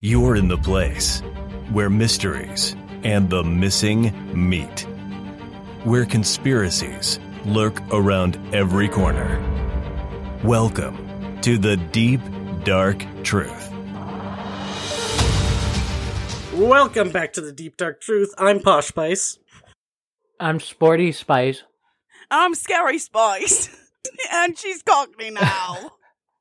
You're in the place where mysteries and the missing meet, where conspiracies lurk around every corner. Welcome to the Deep, Dark Truth. Welcome back to the Deep Dark Truth. I'm Posh Spice. I'm Sporty Spice. I'm Scary Spice. And she's Cockney now.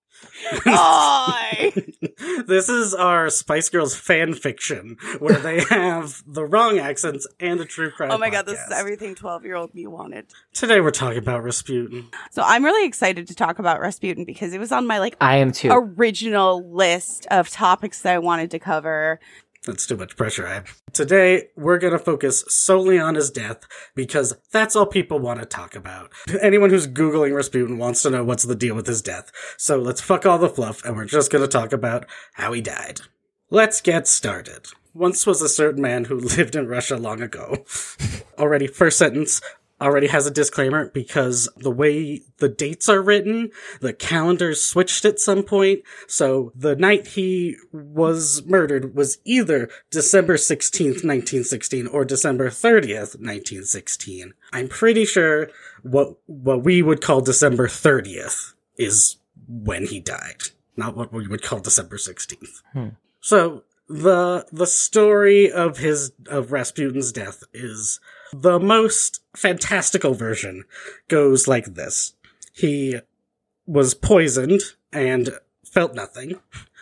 Hi. This is our Spice Girls fan fiction, where they have the wrong accents and a true crime Oh my podcast. god, this is everything 12-year-old me wanted. Today we're talking about Rasputin. So I'm really excited to talk about Rasputin because it was on my I am too. original list of topics that I wanted to cover. That's too much pressure. Today, we're going to focus solely on his death because that's all people want to talk about. Anyone who's Googling Rasputin wants to know what's the deal with his death. So let's fuck all the fluff and we're just going to talk about how he died. Let's get started. Once was a certain man who lived in Russia long ago. Already, first sentence already has a disclaimer because the way the dates are written, the calendar switched at some point. So the night he was murdered was either December 16th, 1916 or December 30th, 1916. I'm pretty sure what we would call December 30th is when he died, not what we would call December 16th. So the story of Rasputin's death is the most fantastical version goes like this. He was poisoned and felt nothing.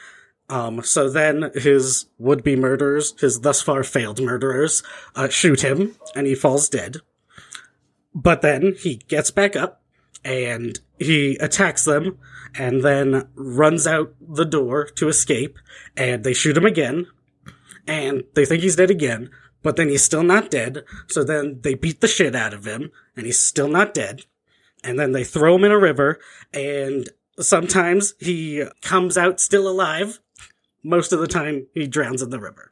So then his would-be murderers, his thus far failed murderers, shoot him and he falls dead. But then he gets back up and he attacks them and then runs out the door to escape, and they shoot him again and they think he's dead again. But then he's still not dead, so then they beat the shit out of him, and he's still not dead. And then they throw him in a river, and sometimes he comes out still alive. Most of the time, he drowns in the river.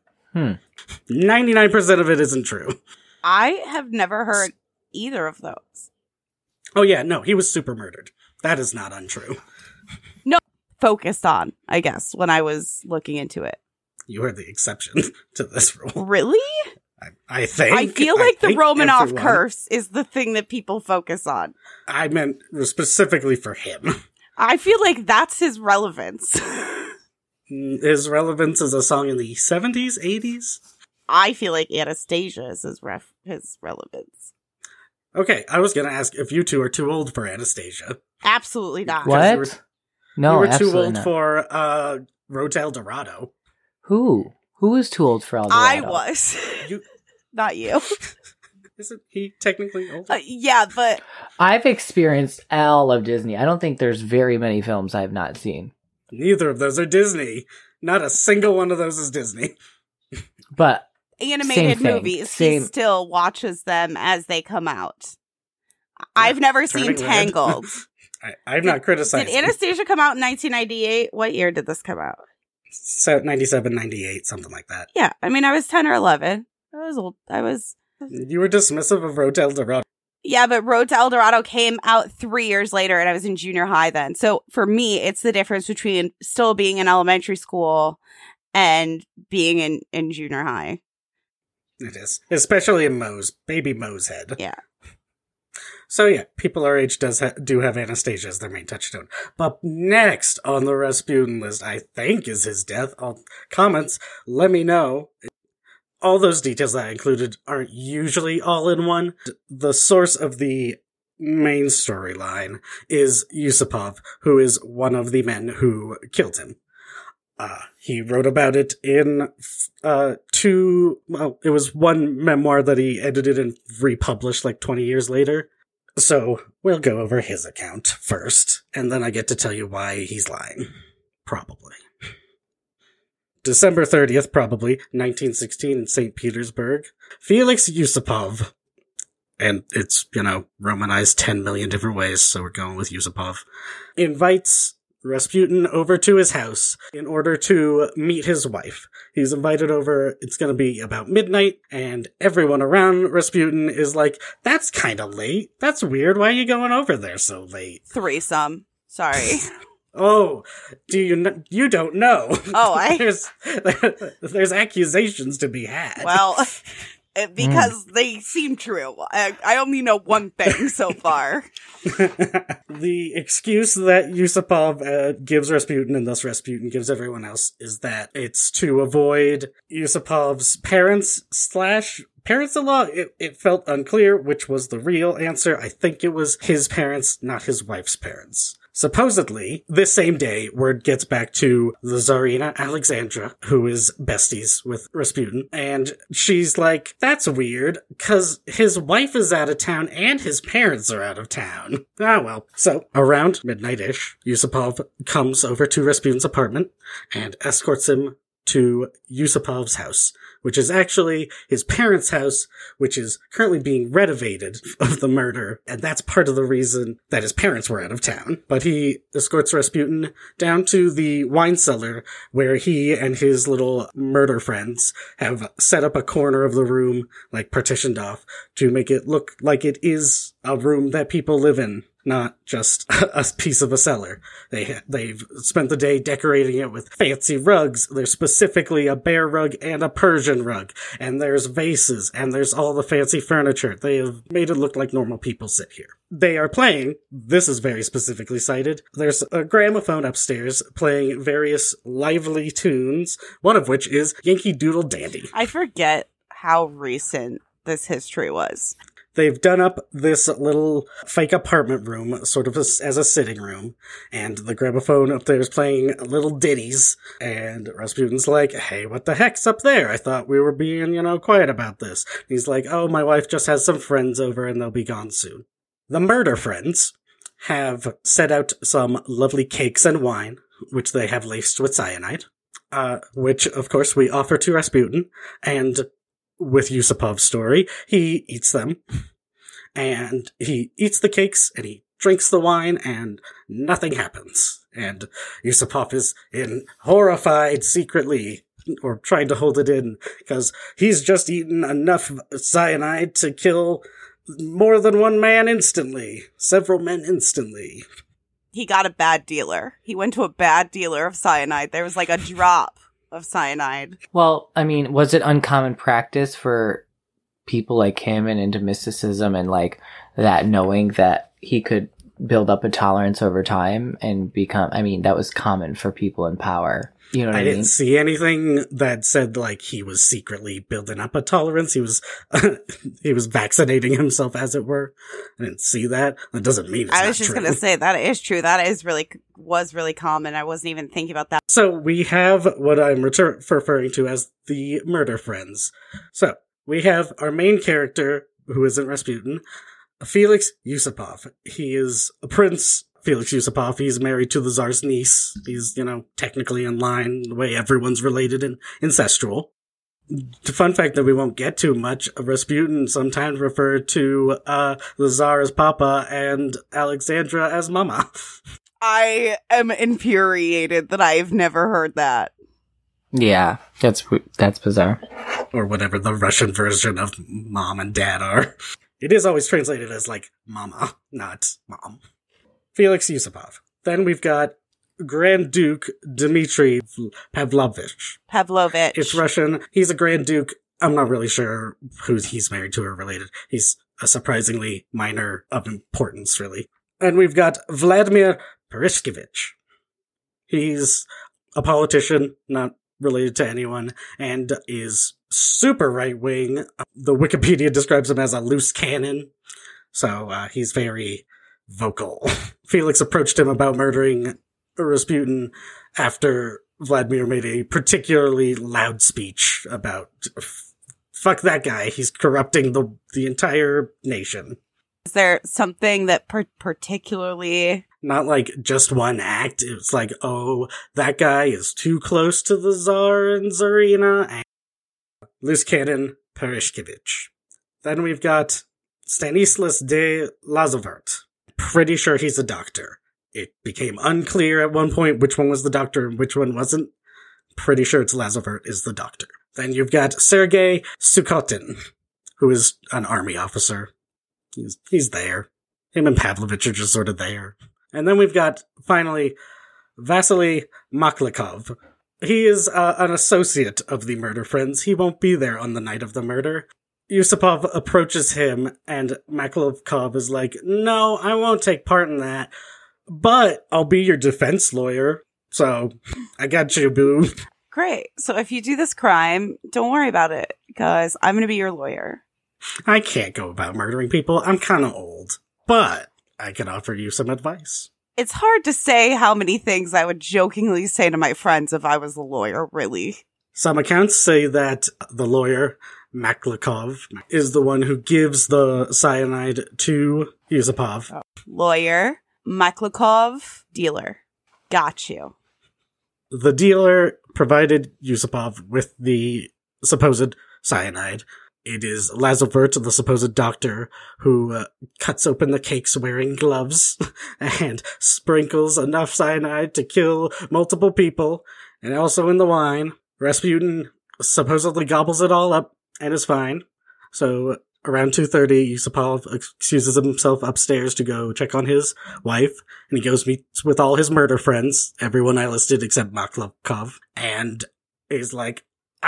99% of it isn't true. I have never heard either of those. Oh yeah, no, he was super murdered. That is not untrue. No, focused on, I guess, when I was looking into it. You are the exception to this rule. Really? I think. I feel like the Romanov everyone, curse is the thing that people focus on. I meant specifically for him. I feel like that's his relevance. His relevance is a song in the 70s, 80s? I feel like Anastasia is his relevance. Okay, I was going to ask if you two are too old for Anastasia. Absolutely not. What? You were too absolutely old not. for Road to El Dorado. Who? Who is too old for Eldorado? I was. You- Not you. Isn't he technically old? Yeah, but I've experienced all of Disney. I don't think there's very many films I have not seen. Neither of those are Disney. Not a single one of those is Disney. But animated Same thing. movies, Same. he still watches them as they come out. I've never seen Turning Red. Tangled. I'm not criticizing. Did Anastasia come out in 1998? What year did this come out? 97, 98, something like that. Yeah, I mean, I was 10 or 11. I was old. You were dismissive of Road to El Dorado. Yeah, but Road to El Dorado came out 3 years later, and I was in junior high then. So for me, it's the difference between still being in elementary school and being in junior high. It is. Especially in baby Moe's head. Yeah. So yeah, people our age do have Anastasia as their main touchstone. But next on the Rasputin list, I think, is his death. Comments, let me know. All those details that I included aren't usually all in one. The source of the main storyline is Yusupov, who is one of the men who killed him. He wrote about it in it was one memoir that he edited and republished like 20 years later. So we'll go over his account first, and then I get to tell you why he's lying. Probably. December 30th, probably, 1916 in St. Petersburg. Felix Yusupov, and it's, Romanized 10 million different ways, so we're going with Yusupov, invites Rasputin over to his house in order to meet his wife. He's invited over, it's gonna be about midnight, and everyone around Rasputin is like, that's kinda late. That's weird. Why are you going over there so late? Threesome. Sorry. Oh, you don't know. Oh, there's accusations to be had. Well, because they seem true. I only know one thing so far. The excuse that Yusupov gives Rasputin, and thus Rasputin gives everyone else, is that it's to avoid Yusupov's parents-in-law. It felt unclear which was the real answer. I think it was his parents, not his wife's parents. Supposedly, this same day, word gets back to the Tsarina Alexandra, who is besties with Rasputin, and she's like, that's weird, cause his wife is out of town and his parents are out of town. Ah, well. So, around midnight-ish, Yusupov comes over to Rasputin's apartment and escorts him to Yusupov's house, which is actually his parents' house, which is currently being renovated of the murder, and that's part of the reason that his parents were out of town. But he escorts Rasputin down to the wine cellar, where he and his little murder friends have set up a corner of the room, like partitioned off, to make it look like it is a room that people live in, not just a piece of a cellar. They've spent the day decorating it with fancy rugs. There's specifically a bear rug and a Persian rug, and there's vases, and there's all the fancy furniture. They have made it look like normal people sit here. They are playing, this is very specifically cited, there's a gramophone upstairs playing various lively tunes, one of which is Yankee Doodle Dandy. I forget how recent this history was. They've done up this little fake apartment room, sort of as a sitting room, and the gramophone up there is playing little ditties, and Rasputin's like, hey, what the heck's up there? I thought we were being, quiet about this. And he's like, oh, my wife just has some friends over and they'll be gone soon. The murder friends have set out some lovely cakes and wine, which they have laced with cyanide, which, of course, we offer to Rasputin, and with Yusupov's story, he eats them, and he eats the cakes, and he drinks the wine, and nothing happens. And Yusupov is horrified secretly, or trying to hold it in, because he's just eaten enough cyanide to kill more than one man instantly. Several men instantly. He got a bad dealer. He went to a bad dealer of cyanide. There was like a drop of cyanide. Well, I mean, was it uncommon practice for people like him and into mysticism and like that, knowing that he could build up a tolerance over time and become, I mean, that was common for people in power. You know what I mean? I didn't see anything that said like he was secretly building up a tolerance. He was he was vaccinating himself, as it were. I didn't see that. That doesn't mean it's not true. I was just going to say that is true. That was really common. I wasn't even thinking about that. So we have what I'm referring to as the murder friends. So we have our main character, who isn't Rasputin, Felix Yusupov. He is a prince. Felix Yusupov, he's married to the Tsar's niece. He's, technically in line, the way everyone's related and incestual. The fun fact that we won't get too much, Rasputin sometimes referred to the Tsar as Papa and Alexandra as Mama. I am infuriated that I've never heard that. Yeah, that's bizarre. Or whatever the Russian version of mom and dad are. It is always translated as, like, mama, not mom. Felix Yusupov. Then we've got Grand Duke Dmitry Pavlovich. Pavlovich. It's Russian. He's a Grand Duke. I'm not really sure who he's married to or related. He's a surprisingly minor of importance, really. And we've got Vladimir Perishkevich. He's a politician, not related to anyone, and is super right-wing. The Wikipedia describes him as a loose cannon. So he's very vocal. Felix approached him about murdering Rasputin after Vladimir made a particularly loud speech about fuck that guy, he's corrupting the entire nation. Is there something that particularly... Not like just one act, it's like, oh, that guy is too close to the Tsar and Tsarina, and loose cannon Perishkevich. Then we've got Stanislas de Lazovert. Pretty sure he's a doctor. It became unclear at one point which one was the doctor and which one wasn't. Pretty sure it's Lazovert is the doctor. Then you've got Sergei Sukhotin, who is an army officer. He's there. Him and Pavlovich are just sort of there. And then we've got, finally, Vasily Maklikov. He is an associate of the murder friends. He won't be there on the night of the murder. Yusupov approaches him, and Maklikov is like, no, I won't take part in that, but I'll be your defense lawyer. So, I got you, boo. Great. So if you do this crime, don't worry about it, because I'm going to be your lawyer. I can't go about murdering people. I'm kind of old. But I can offer you some advice. It's hard to say how many things I would jokingly say to my friends if I was the lawyer, really. Some accounts say that the lawyer, Maklikov, is the one who gives the cyanide to Yusupov. Lawyer, Maklikov, dealer. Got you. The dealer provided Yusupov with the supposed cyanide. It is Lazovert, the supposed doctor, who cuts open the cakes wearing gloves and sprinkles enough cyanide to kill multiple people. And also in the wine, Rasputin supposedly gobbles it all up and is fine. So around 2:30, Yusupov excuses himself upstairs to go check on his wife, and he goes meets with all his murder friends, everyone I listed except Maklikov, and is like,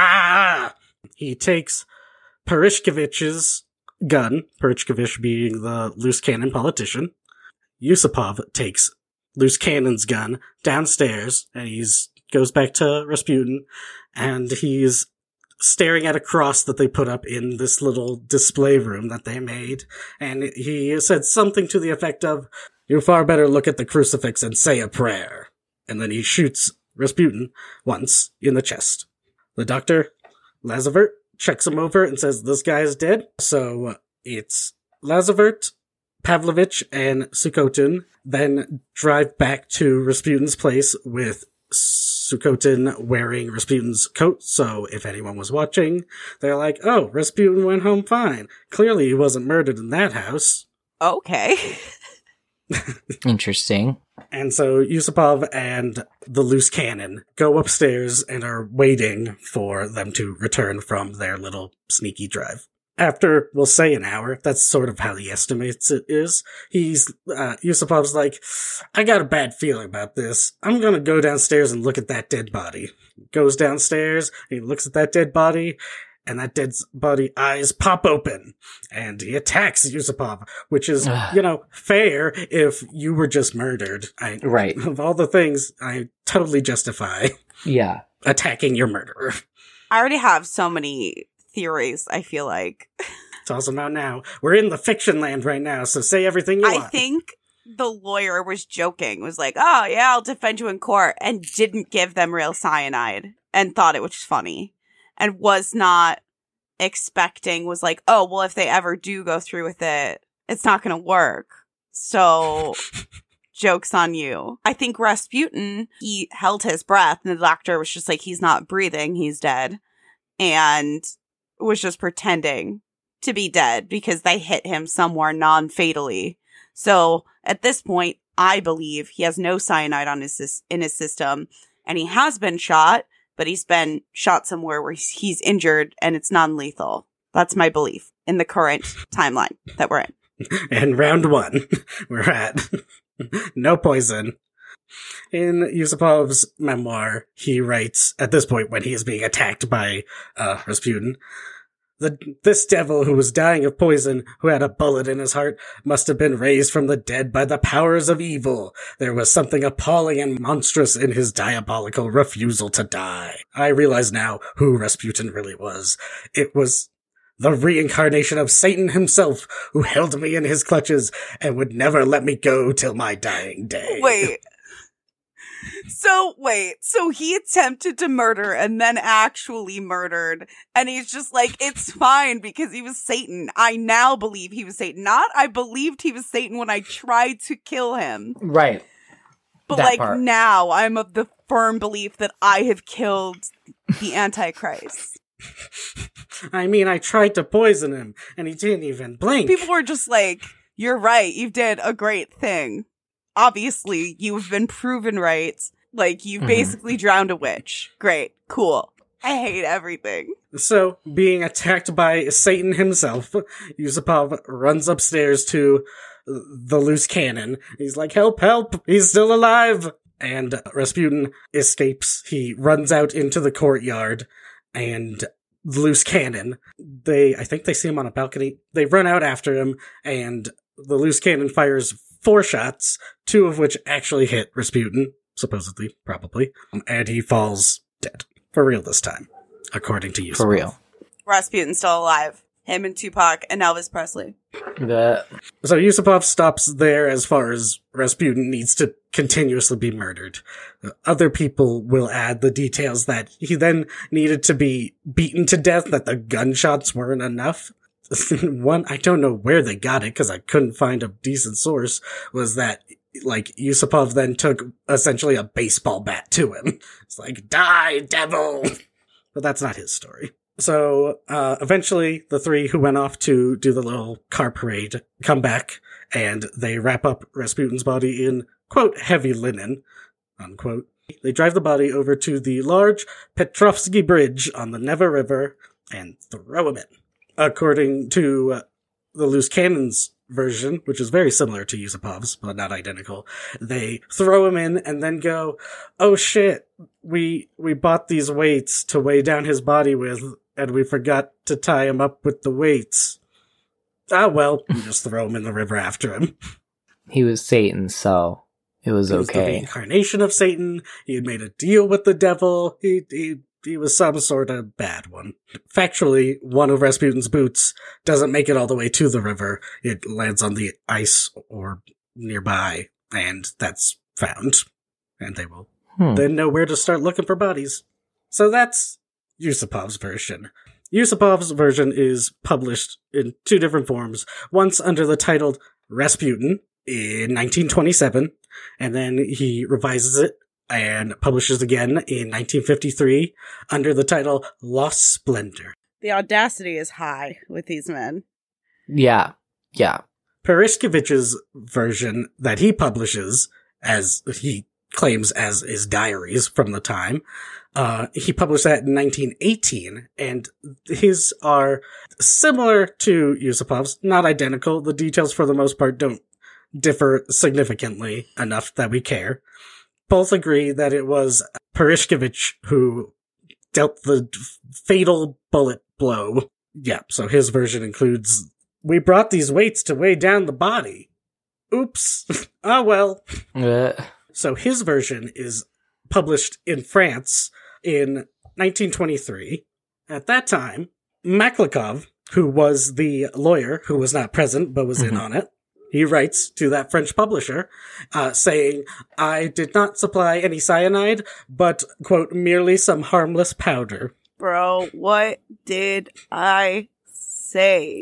ah! He takes Perishkevich's gun, Perishkevich being the loose cannon politician. Yusupov takes loose cannon's gun downstairs, and goes back to Rasputin, and he's staring at a cross that they put up in this little display room that they made, and he said something to the effect of, "You far better look at the crucifix and say a prayer." And then he shoots Rasputin once in the chest. The doctor, Lazovert, checks him over and says, this guy is dead. So it's Lazovert, Pavlovich, and Sukhotin then drive back to Rasputin's place with Sukhotin wearing Rasputin's coat. So if anyone was watching, they're like, oh, Rasputin went home fine. Clearly he wasn't murdered in that house. Okay. Interesting. And so Yusupov and the loose cannon go upstairs and are waiting for them to return from their little sneaky drive. After, we'll say an hour, that's sort of how he estimates it is, Yusupov's like, I got a bad feeling about this. I'm gonna go downstairs and look at that dead body. Goes downstairs, he looks at that dead body, and that dead body eyes pop open, and he attacks Yusupov, which is, fair if you were just murdered. Right. Of all the things, I totally justify attacking your murderer. I already have so many theories, I feel like. Toss them out now. We're in the fiction land right now, so say everything you want. I think the lawyer was joking, was like, oh yeah, I'll defend you in court, and didn't give them real cyanide, and thought it was funny. And was not expecting, was like, oh, well, if they ever do go through with it, it's not going to work. So, joke's on you. I think Rasputin, he held his breath, and the doctor was just like, he's not breathing, he's dead. And was just pretending to be dead because they hit him somewhere non-fatally. So, at this point, I believe he has no cyanide in his system, and he has been shot, but he's been shot somewhere where he's injured and it's non-lethal. That's my belief in the current timeline that we're in. And round one, we're at no poison. In Yusupov's memoir, he writes, at this point when he is being attacked by Rasputin, this devil who was dying of poison, who had a bullet in his heart, must have been raised from the dead by the powers of evil. There was something appalling and monstrous in his diabolical refusal to die. I realize now who Rasputin really was. It was the reincarnation of Satan himself, who held me in his clutches and would never let me go till my dying day. So he attempted to murder and then actually murdered, and he's just like, it's fine because he was Satan. I now believe he was Satan. Not I believed he was Satan when I tried to kill him. Right. But now I'm of the firm belief that I have killed the Antichrist. I mean, I tried to poison him and he didn't even blink. People were just like, you're right, you did a great thing. Obviously, you've been proven right. Like, you basically drowned a witch. Great. Cool. I hate everything. So, being attacked by Satan himself, Yusupov runs upstairs to the loose cannon. He's like, help, help! He's still alive! and Rasputin escapes. He runs out into the courtyard, and the loose cannon, I think they see him on a balcony. They run out after him, and the loose cannon fires 4 shots, 2 of which actually hit Rasputin, supposedly, probably, and he falls dead. For real this time, according to Yusupov. For real. Rasputin's still alive. Him and Tupac and Elvis Presley. So Yusupov stops there as far as Rasputin needs to continuously be murdered. Other people will add the details that he then needed to be beaten to death, that the gunshots weren't enough. One, I don't know where they got it because I couldn't find a decent source, was that like Yusupov then took essentially a baseball bat to him. It's like, die, devil! But that's not his story. So, eventually the 3 who went off to do the little car parade come back, and they wrap up Rasputin's body in, quote, heavy linen, unquote. They drive the body over to the large Petrovsky Bridge on the Neva River and throw him in. According to the loose cannon's version, which is very similar to Yusupov's, but not identical, they throw him in and then go, oh shit, we bought these weights to weigh down his body with, and we forgot to tie him up with the weights. Ah, well, we just throw him in the river after him. He was Satan, so it was He was the okay. reincarnation of Satan. He had made a deal with the devil. He was some sort of bad one. Factually, one of Rasputin's boots doesn't make it all the way to the river. It lands on the ice or nearby, and that's found. And they will then know where to start looking for bodies. So that's Yusupov's version. Yusupov's version is published in 2 different forms. Once under the title Rasputin in 1927, and then he revises it and publishes again in 1953 under the title Lost Splendor. The audacity is high with these men. Yeah. Perishkevich's version that he publishes, as he claims as his diaries from the time, he published that in 1918, and his are similar to Yusupov's, not identical. The details for the most part don't differ significantly enough that we care. Both agree that it was Perishkevich who dealt the fatal bullet blow. Yeah, so his version includes, we brought these weights to weigh down the body. Oops. Ah, well. So his version is published in France in 1923. At that time, Maklikov, who was the lawyer who was not present but was in on it, he writes to that French publisher, saying, I did not supply any cyanide, but, quote, merely some harmless powder. Bro, what did I say?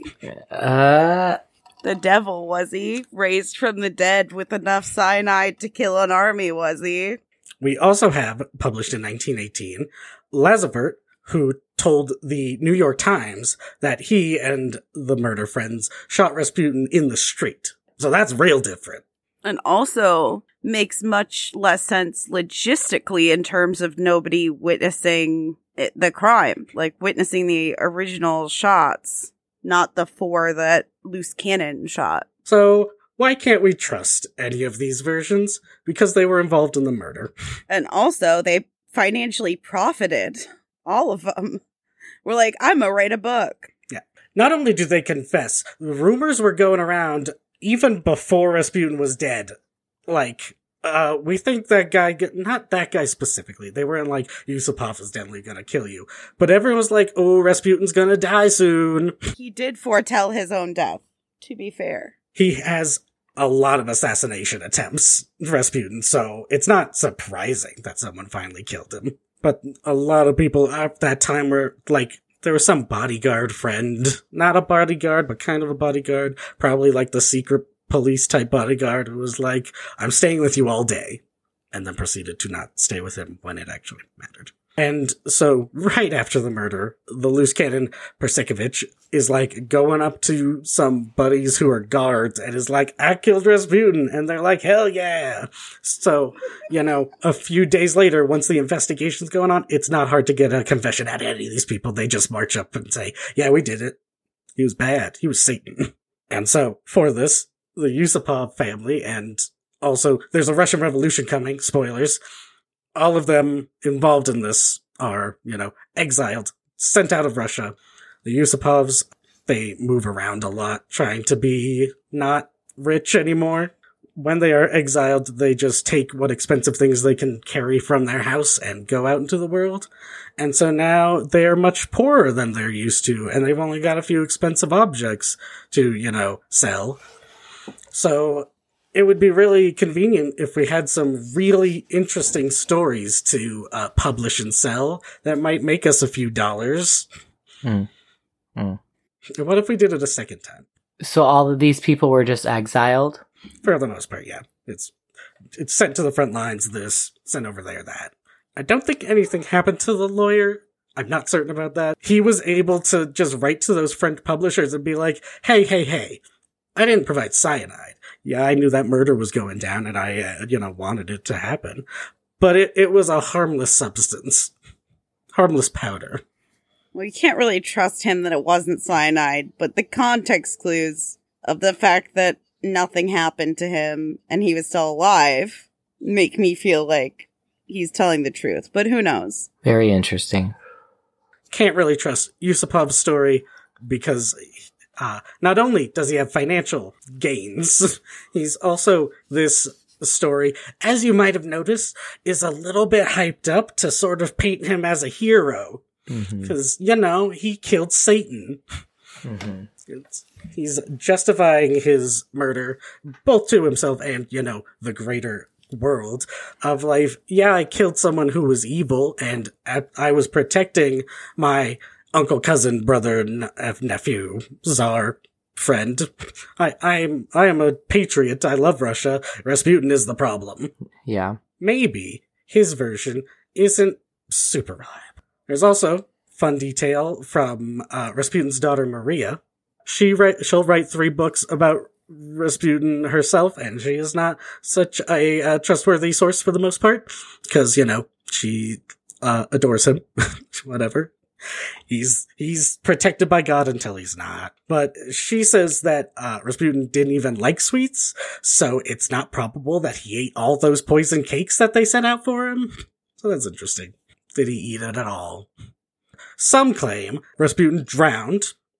The devil, was he? Raised from the dead with enough cyanide to kill an army, was he? We also have, published in 1918, Lazavert, who told the New York Times that he and the murder friends shot Rasputin in the street. So that's real different. And also makes much less sense logistically in terms of nobody witnessing the crime, like witnessing the original shots, not the 4 that loose cannon shot. So why can't we trust any of these versions? Because they were involved in the murder. And also they financially profited. All of them. We're like, I'm gonna write a book. Yeah. Not only do they confess, rumors were going around even before Rasputin was dead. Like, we think that guy, not that guy specifically. They weren't like, Yusupov is definitely gonna kill you. But everyone was like, oh, Rasputin's gonna die soon. He did foretell his own death, to be fair. He has a lot of assassination attempts, Rasputin, so it's not surprising that someone finally killed him. But a lot of people at that time were like, there was some bodyguard friend, not a bodyguard, but kind of a bodyguard, probably like the secret police type bodyguard who was like, I'm staying with you all day, and then proceeded to not stay with him when it actually mattered. And so right after the murder, the loose cannon Persikevich is like going up to some buddies who are guards and is like, I killed Rasputin. And they're like, hell yeah. So, you know, a few days later, once the investigation's going on, it's not hard to get a confession out of any of these people. They just march up and say, yeah, we did it. He was bad. He was Satan. And so for this, the Yusupov family and Also, there's a Russian Revolution coming, spoilers. All of them involved in this are, exiled, sent out of Russia. The Yusupovs, they move around a lot, trying to be not rich anymore. When they are exiled, they just take what expensive things they can carry from their house and go out into the world. And so now they are much poorer than they're used to, and they've only got a few expensive objects to, sell. So it would be really convenient if we had some really interesting stories to publish and sell that might make us a few dollars. And what if we did it a second time? So all of these people were just exiled? For the most part, yeah. It's sent to the front lines, this, sent over there, that. I don't think anything happened to the lawyer. I'm not certain about that. He was able to just write to those French publishers and be like, hey, I didn't provide cyanide. Yeah, I knew that murder was going down and I, wanted it to happen. But it was a harmless substance. Harmless powder. Well, you can't really trust him that it wasn't cyanide, but the context clues of the fact that nothing happened to him and he was still alive make me feel like he's telling the truth, but who knows? Very interesting. Can't really trust Yusupov's story because not only does he have financial gains, he's also, this story, as you might have noticed, is a little bit hyped up to sort of paint him as a hero. Because, he killed Satan. He's justifying his murder, both to himself and, the greater world of life. Yeah, I killed someone who was evil, and I was protecting my uncle, cousin, brother, nephew, czar, friend. I am a patriot. I love Russia. Rasputin is the problem. Yeah. Maybe his version isn't super reliable. There's also fun detail from Rasputin's daughter Maria. She'll write 3 books about Rasputin herself, and she is not such a trustworthy source for the most part, because, she adores him. Whatever. He's protected by God until he's not. But she says that Rasputin didn't even like sweets, so it's not probable that he ate all those poison cakes that they sent out for him. So that's interesting. Did he eat it at all? Some claim Rasputin drowned,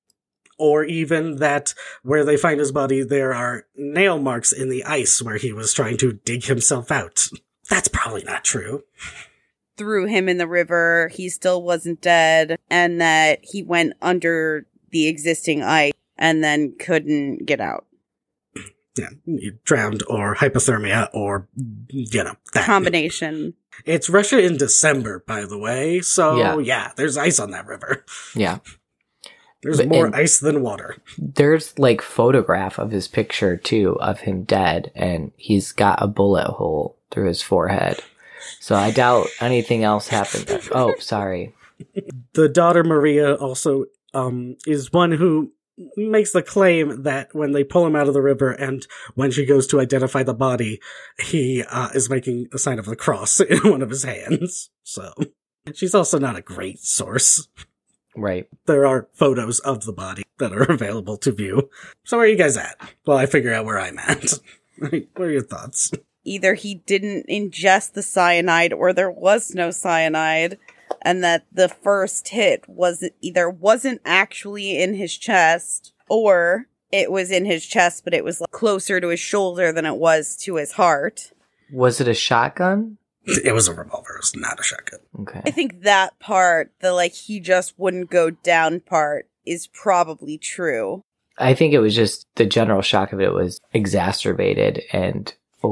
or even that where they find his body, there are nail marks in the ice where he was trying to dig himself out. That's probably not true. Threw him in the river, he still wasn't dead, and that he went under the existing ice and then couldn't get out. Yeah, you drowned or hypothermia or, that combination. It's Russia in December, by the way, so yeah there's ice on that river. Yeah. There's more ice than water. There's photograph of his picture too, of him dead, and he's got a bullet hole through his forehead. So I doubt anything else happened there. Oh, sorry. The daughter Maria also is one who makes the claim that when they pull him out of the river and when she goes to identify the body, he is making a sign of the cross in one of his hands. So she's also not a great source. Right. There are photos of the body that are available to view. So where are you guys at? Well, I figure out where I'm at. What are your thoughts? Either he didn't ingest the cyanide or there was no cyanide, and that the first hit wasn't actually in his chest, or it was in his chest, but it was closer to his shoulder than it was to his heart. Was it a shotgun? It was a revolver. It was not a shotgun. Okay. I think that part, the he just wouldn't go down part, is probably true. I think it was just the general shock of it was exacerbated and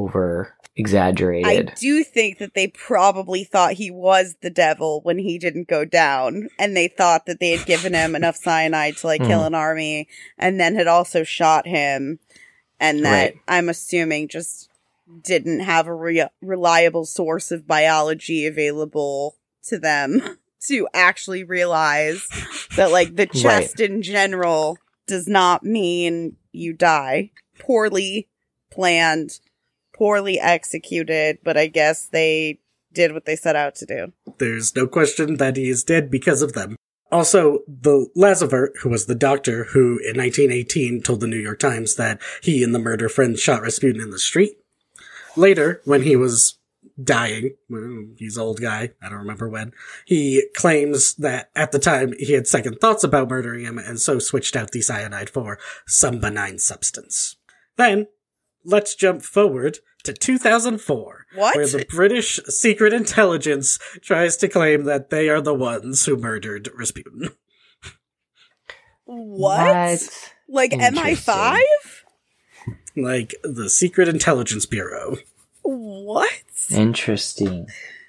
over-exaggerated. I do think that they probably thought he was the devil when he didn't go down, and they thought that they had given him enough cyanide to kill an army, and then had also shot him, and that I'm assuming just didn't have a reliable source of biology available to them to actually realize that the chest in general does not mean you die. Poorly planned, poorly executed, but I guess they did what they set out to do. There's no question that he is dead because of them. Also, the Lazavert, who was the doctor who in 1918 told the New York Times that he and the murder friend shot Rasputin in the street, Later, when he was dying, he's an old guy, I don't remember when, he claims that at the time he had second thoughts about murdering him and so switched out the cyanide for some benign substance. Then, let's jump forward to 2004, What? where the British Secret Intelligence tries to claim that they are the ones who murdered Rasputin. What? Like MI5? Like the Secret Intelligence Bureau. What? Interesting.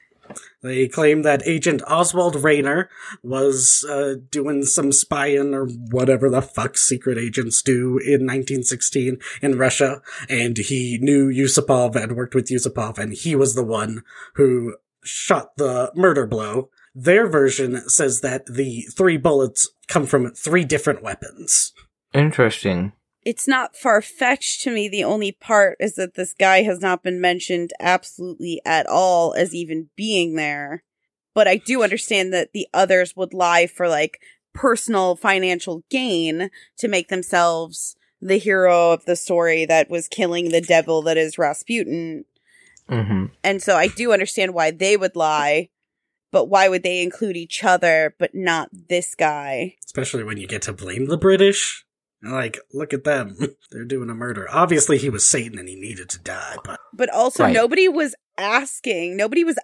They claim that Agent Oswald Rayner was doing some spying or whatever the fuck secret agents do in 1916 in Russia, and he knew Yusupov and worked with Yusupov, and he was the one who shot the murder blow. Their version says that the 3 bullets come from 3 different weapons. Interesting. It's not far-fetched to me. The only part is that this guy has not been mentioned absolutely at all as even being there. But I do understand that the others would lie for, like, personal financial gain to make themselves the hero of the story that was killing the devil that is Rasputin. Mm-hmm. And so I do understand why they would lie, but why would they include each other but not this guy? Especially when you get to blame the British. Like, look at them. They're doing a murder. Obviously, he was Satan and he needed to die, but... But also, Right. nobody was asking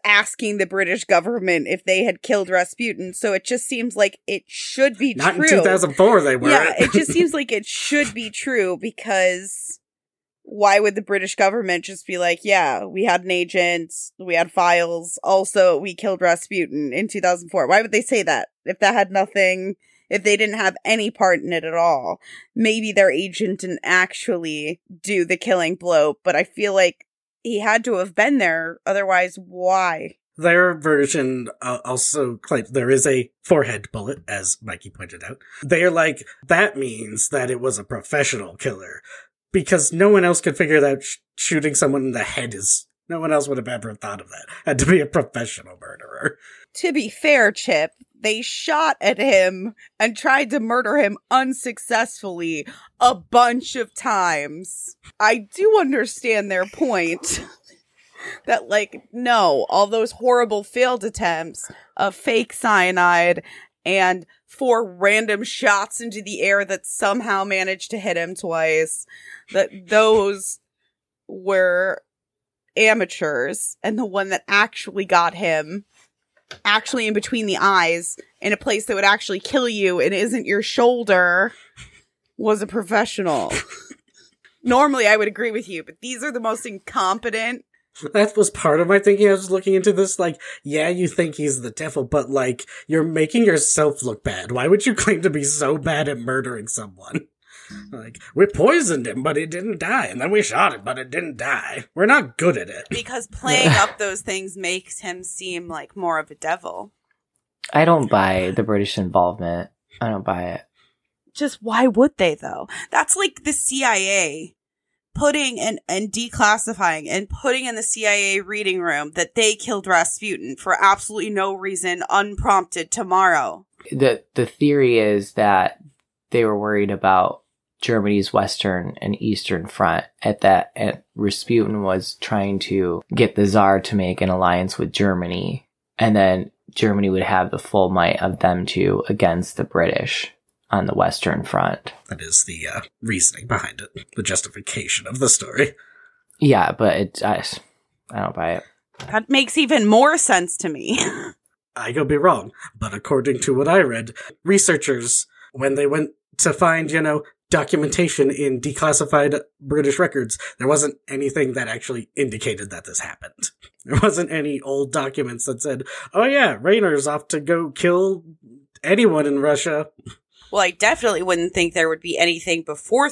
the British government if they had killed Rasputin, so it just seems like it should be Not true. in 2004, they were. Yeah, it just seems like it should be true, because why would the British government just be like, yeah, we had an agent, we had files, also we killed Rasputin in 2004? Why would they say that? If that had nothing... If they didn't have any part in it at all, maybe their agent didn't actually do the killing blow, but I feel like he had to have been there. Otherwise, why? Their version also claims there is a forehead bullet, as Mikey pointed out. They're like, that means that it was a professional killer. Because no one else could figure that shooting someone in the head is... No one else would have ever thought of that. Had to be a professional murderer. To be fair, Chip, they shot at him and tried to murder him unsuccessfully a bunch of times. I do understand their point that, like, no, all those horrible failed attempts of fake cyanide and 4 random shots into the air that somehow managed to hit him twice, that those were amateurs, and the one that actually got him actually in between the eyes in a place that would actually kill you and isn't your shoulder was a professional. Normally I would agree with you, but these are the most incompetent. That was part of my thinking. I was looking into this, like, yeah, you think he's the devil, but, like, you're making yourself look bad. Why would you claim to be so bad at murdering someone? Like, we poisoned him, but he didn't die, and then we shot him, but it didn't die. We're not good at it. Because playing up those things makes him seem like more of a devil. I don't buy the British involvement. I don't buy it. Just why would they, though? That's like the CIA putting and declassifying and putting in the CIA reading room that they killed Rasputin for absolutely no reason, unprompted, tomorrow. The theory is that they were worried about Germany's Western and Eastern Front and Rasputin was trying to get the Tsar to make an alliance with Germany, and then Germany would have the full might of them two against the British on the Western Front. That is the reasoning behind it, the justification of the story. Yeah, but I don't buy it. That makes even more sense to me. I could be wrong, but according to what I read, researchers, when they went to find, documentation in declassified British records, there wasn't anything that actually indicated that this happened. There wasn't any old documents that said, oh yeah, Rayner's off to go kill anyone in Russia. Well, I definitely wouldn't think there would be anything before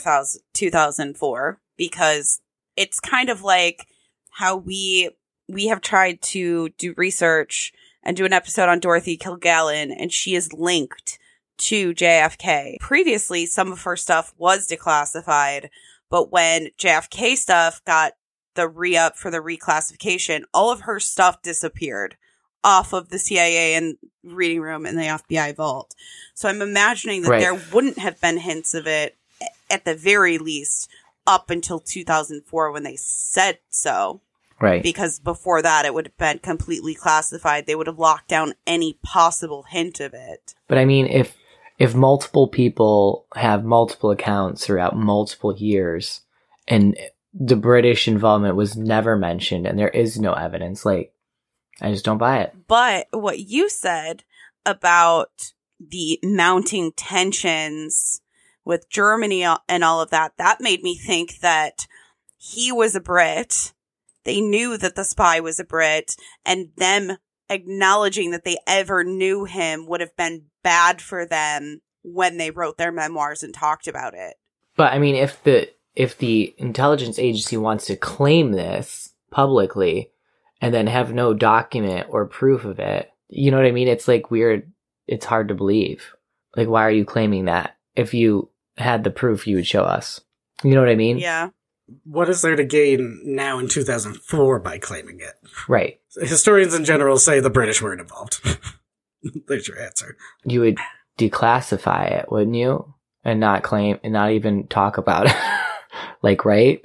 2004, because it's kind of like how we have tried to do research and do an episode on Dorothy Kilgallen, and she is linked to JFK. Previously, some of her stuff was declassified, but when JFK stuff got the re-up for the reclassification, all of her stuff disappeared off of the CIA and reading room in the FBI vault. So I'm imagining that there wouldn't have been hints of it, at the very least, up until 2004 when they said so. Right. Because before that, it would have been completely classified. They would have locked down any possible hint of it. But I mean, if multiple people have multiple accounts throughout multiple years and the British involvement was never mentioned and there is no evidence, like, I just don't buy it. But what you said about the mounting tensions with Germany and all of that, that made me think that he was a Brit. They knew that the spy was a Brit, and them acknowledging that they ever knew him would have been bad for them when they wrote their memoirs and talked about it. But I mean, if the intelligence agency wants to claim this publicly and then have no document or proof of it, you know what I mean? It's like weird. It's hard to believe. Like, why are you claiming that? If you had the proof, you would show us. You know what I mean? Yeah. What is there to gain now in 2004 by claiming it? Right. Historians in general say the British weren't involved. There's your answer. You would declassify it, wouldn't you? And not claim, and not even talk about it. Like, right?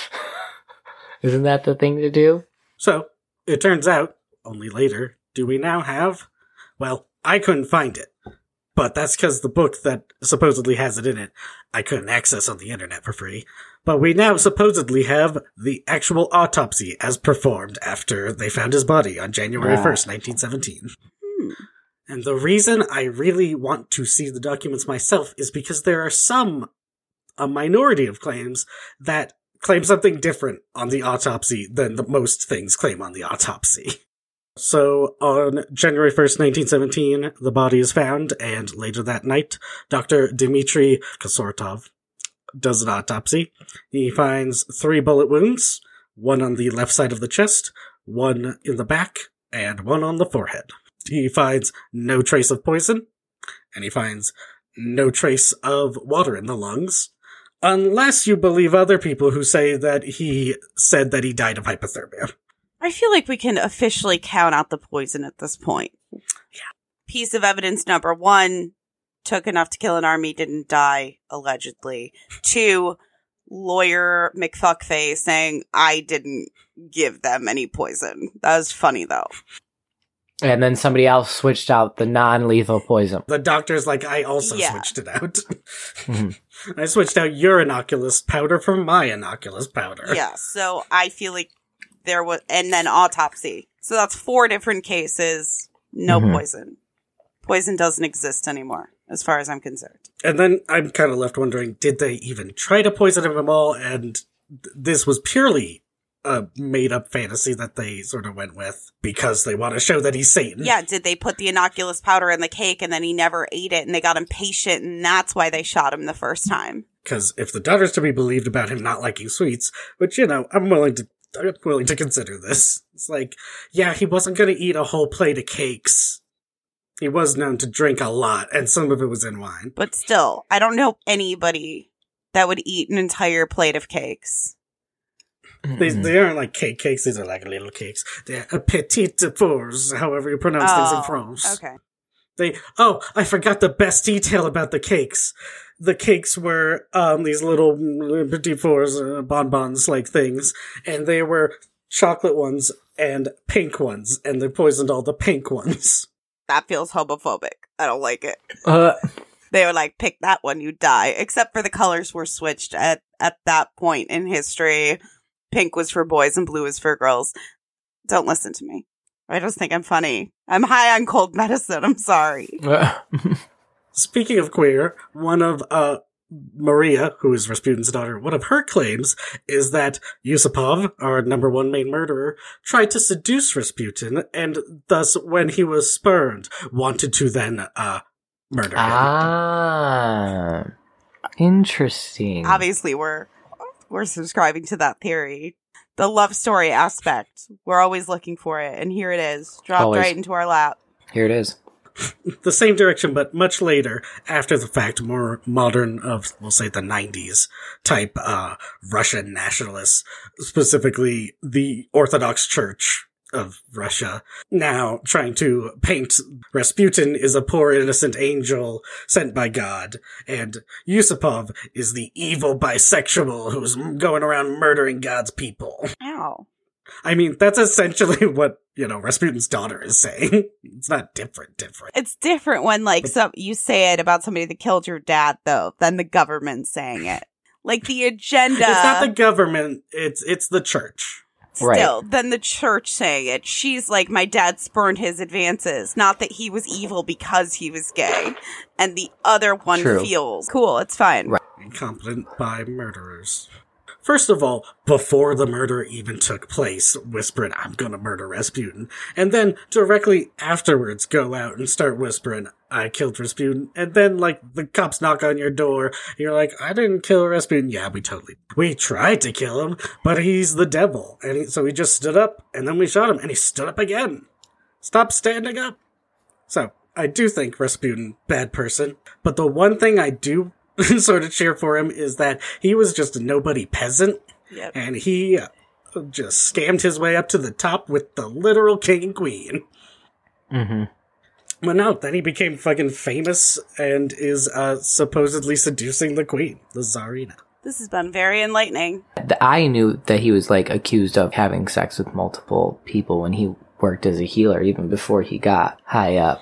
Isn't that the thing to do? So, it turns out, only later, do we now have... Well, I couldn't find it. But that's because the book that supposedly has it in it, I couldn't access on the internet for free. But we now supposedly have the actual autopsy as performed after they found his body on January 1st, 1917. And the reason I really want to see the documents myself is because there are a minority of claims that claim something different on the autopsy than the most things claim on the autopsy. So, on January 1st, 1917, the body is found, and later that night, Dr. Dmitry Kosortov does an autopsy. He finds 3 bullet wounds, one on the left side of the chest, one in the back, and one on the forehead. He finds no trace of poison, and he finds no trace of water in the lungs, unless you believe other people who say that he said that he died of hypothermia. I feel like we can officially count out the poison at this point. Yeah. Piece of evidence number 1, took enough to kill an army, didn't die, allegedly. 2, lawyer McFuckface saying, I didn't give them any poison. That was funny, though. And then somebody else switched out the non-lethal poison. The doctor's like, I also switched it out. I switched out your inoculus powder for my inoculus powder. Yeah, so I feel like there was, and then autopsy. So that's 4 different cases, no poison. Poison doesn't exist anymore, as far as I'm concerned. And then I'm kind of left wondering, did they even try to poison him at all? And this was purely a made-up fantasy that they sort of went with because they want to show that he's Satan. Yeah, did they put the inoculus powder in the cake and then he never ate it and they got impatient and that's why they shot him the first time? Because if the daughter's to be believed about him not liking sweets, which, you know, I'm willing to consider this. It's like, yeah, he wasn't going to eat a whole plate of cakes. He was known to drink a lot, and some of it was in wine. But still, I don't know anybody that would eat an entire plate of cakes. They aren't like cakes, these are like little cakes. They're petits fours, however you pronounce things in France. Okay. I forgot the best detail about the cakes. The cakes were these little petit fours, bonbons like things, and they were chocolate ones and pink ones, and they poisoned all the pink ones. That feels homophobic. I don't like it. They were like, pick that one, you die. Except for the colors were switched at that point in history. Pink was for boys and blue was for girls. Don't listen to me. I just think I'm funny. I'm high on cold medicine. I'm sorry. Speaking of queer, one of Maria, who is Rasputin's daughter, one of her claims is that Yusupov, our number 1 main murderer, tried to seduce Rasputin, and thus, when he was spurned, wanted to then murder him. Ah, interesting. Obviously, we're subscribing to that theory. The love story aspect. We're always looking for it, and here it is. Dropped right into our lap. Here it is. The same direction, but much later, after the fact, more modern of, we'll say, the 90s type Russian nationalists, specifically the Orthodox Church of Russia, now trying to paint Rasputin is a poor innocent angel sent by God, and Yusupov is the evil bisexual who's going around murdering God's people. Ow. I mean, that's essentially what, Rasputin's daughter is saying. It's not different. It's different when, like, you say it about somebody that killed your dad, though, than the government saying it. Like, the agenda... It's not the government, it's the church. Still, than the church saying it. She's like, my dad spurned his advances. Not that he was evil because he was gay. And the other one feels, cool, it's fine. Right. Incompetent by murderers. First of all, before the murder even took place, whispering, I'm gonna murder Rasputin. And then directly afterwards go out and start whispering, I killed Rasputin. And then, the cops knock on your door. You're like, I didn't kill Rasputin. Yeah, we tried to kill him, but he's the devil. And so he just stood up, and then we shot him, and he stood up again. Stop standing up. So, I do think Rasputin, bad person. But the one thing I do sort of cheer for him is that he was just a nobody peasant. Yep. And he just scammed his way up to the top with the literal king and queen. Mm-hmm. But no, then he became fucking famous and is supposedly seducing the queen, the Tsarina. This has been very enlightening. I knew that he was, accused of having sex with multiple people when he worked as a healer, even before he got high up.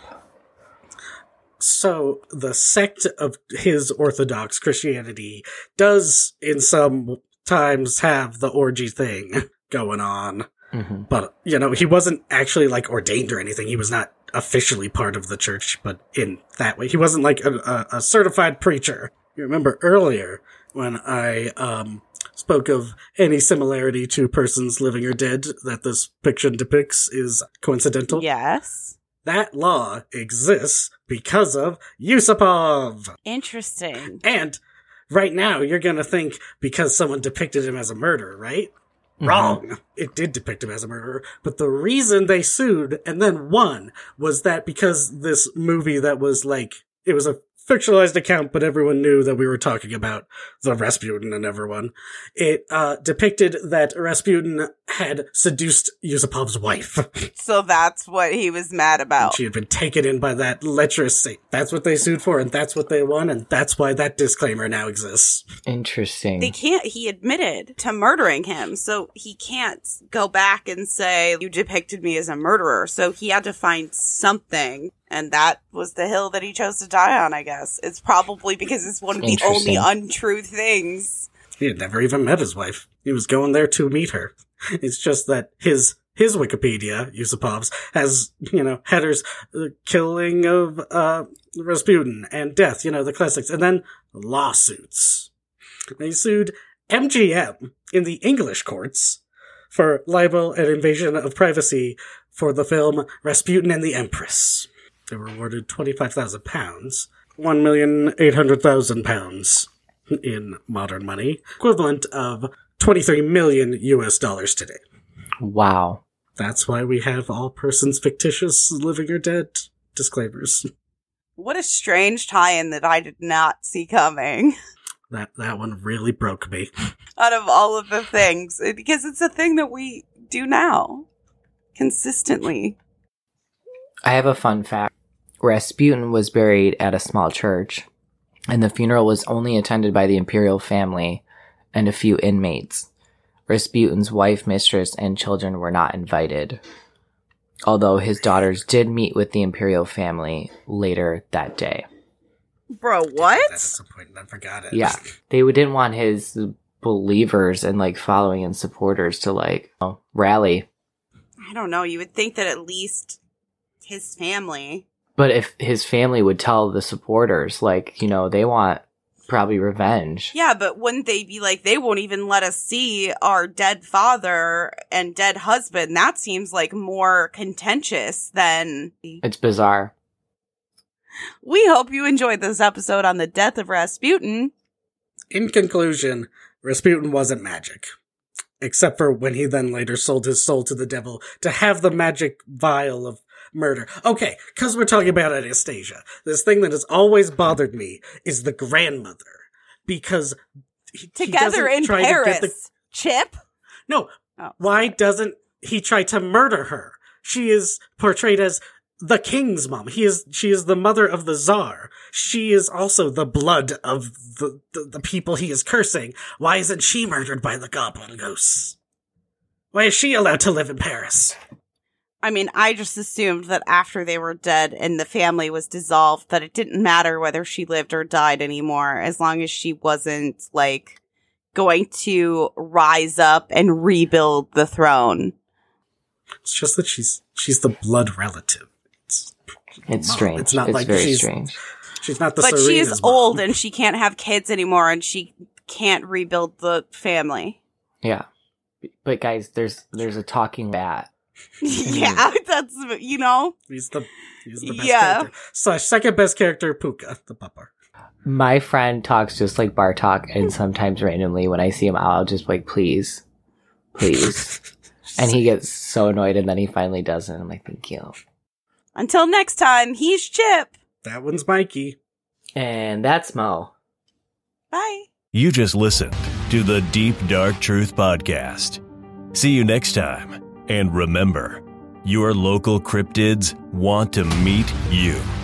So, the sect of his Orthodox Christianity does, in some times, have the orgy thing going on. Mm-hmm. But, he wasn't actually, ordained or anything. He was not officially part of the church, but in that way. He wasn't, a certified preacher. You remember earlier when I spoke of any similarity to persons living or dead that this fiction depicts is coincidental? Yes. That law exists because of Yusupov. Interesting. And right now, you're going to think because someone depicted him as a murderer, right? Mm-hmm. Wrong. It did depict him as a murderer. But the reason they sued and then won was that because this movie that was it was a fictionalized account, but everyone knew that we were talking about the Rasputin and everyone. It depicted that Rasputin had seduced Yusupov's wife. So that's what he was mad about. And she had been taken in by that lecherous saint. That's what they sued for, and that's what they won, and that's why that disclaimer now exists. Interesting. He admitted to murdering him, so he can't go back and say, you depicted me as a murderer. So he had to find something. And that was the hill that he chose to die on, I guess. It's probably because it's one of the only untrue things. He had never even met his wife. He was going there to meet her. It's just that his Wikipedia, Yusupov's, has, headers, killing of, Rasputin and death, the classics, and then lawsuits. They sued MGM in the English courts for libel and invasion of privacy for the film Rasputin and the Empress. They were awarded £25,000, £1,800,000 in modern money, equivalent of $23 million today. Wow. That's why we have all persons fictitious, living or dead disclaimers. What a strange tie-in that I did not see coming. That one really broke me. Out of all of the things, because it's a thing that we do now, consistently. I have a fun fact. Rasputin was buried at a small church, and the funeral was only attended by the imperial family and a few inmates. Rasputin's wife, mistress, and children were not invited, although his daughters did meet with the imperial family later that day. Bro, what? At some point, and I forgot it. Yeah, they didn't want his believers and following and supporters to rally. I don't know. You would think that at least his family. But if his family would tell the supporters, they want probably revenge. Yeah, but wouldn't they be they won't even let us see our dead father and dead husband? That seems more contentious than... It's bizarre. We hope you enjoyed this episode on the death of Rasputin. In conclusion, Rasputin wasn't magic. Except for when he then later sold his soul to the devil to have the magic vial of murder. Okay, because we're talking about Anastasia. This thing that has always bothered me is the grandmother. Because Together in Paris. Chip? No. Why doesn't he try to murder her? She is portrayed as the king's mom. She is the mother of the Tsar. She is also the blood of the people he is cursing. Why isn't she murdered by the goblin ghosts? Why is she allowed to live in Paris? I mean, I just assumed that after they were dead and the family was dissolved, that it didn't matter whether she lived or died anymore, as long as she wasn't, like, going to rise up and rebuild the throne. It's just that she's the blood relative. It's strange. It's not like very she's strange. She's not the But Serena's she's mom. old and she can't have kids anymore and she can't rebuild the family. Yeah. But guys, there's a talking bat. Yeah, that's, you know? He's the best Yeah. character. So, second best character, Puka, the pupper. My friend talks just like Bartok, and sometimes randomly when I see him, I'll just be like, please. And he gets so annoyed, and then he finally does it. I'm like, thank you. Until next time, he's Chip. That one's Mikey. And that's Mo. Bye. You just listened to the Deep Dark Truth Podcast. See you next time. And remember, your local cryptids want to meet you.